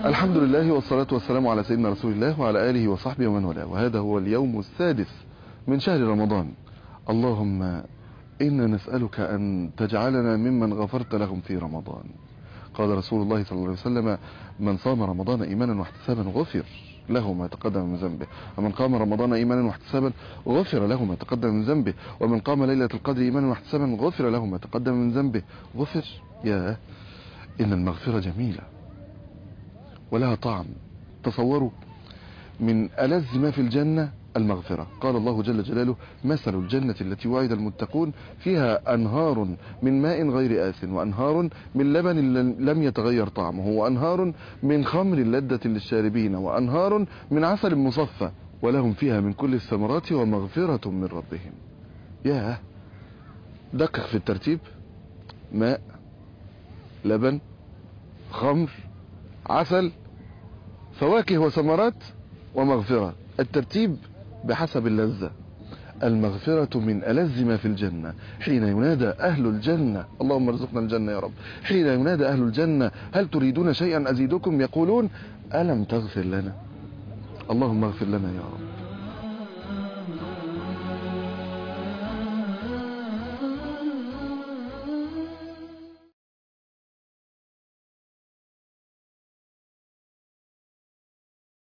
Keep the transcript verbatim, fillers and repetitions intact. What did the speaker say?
الحمد لله والصلاة والسلام على سيدنا رسول الله وعلى آله وصحبه ومن والاه، وهذا هو اليوم السادس من شهر رمضان. اللهم إنا نسألك أن تجعلنا ممن غفرت لهم في رمضان. قال رسول الله صلى الله عليه وسلم: من صام رمضان إيمانا واحتسابا غفر له ما تقدم من ذنبه، ومن قام رمضان إيمانا واحتسابا غفر له ما تقدم من ذنبه، ومن قام ليلة القدر إيمانا واحتسابا غفر له ما تقدم من ذنبه. غفر، يا إن المغفرة جميلة ولها طعم. تصوروا من ألذ ما في الجنة المغفرة. قال الله جل جلاله: مثل الجنة التي وعد المتقون فيها أنهار من ماء غير آسن، وأنهار من لبن لم يتغير طعمه، وأنهار من خمر لذة للشاربين، وأنهار من عسل مصفى، ولهم فيها من كل الثمرات ومغفرة من ربهم. ياه، دقق في الترتيب: ماء، لبن، خمر، عسل، فواكه وثمرات ومغفرة. الترتيب بحسب اللذة. المغفرة من ألذ ما في الجنة. حين ينادى أهل الجنة، اللهم ارزقنا الجنة يا رب، حين ينادى أهل الجنة: هل تريدون شيئا أزيدكم؟ يقولون: ألم تغفر لنا؟ اللهم اغفر لنا يا رب.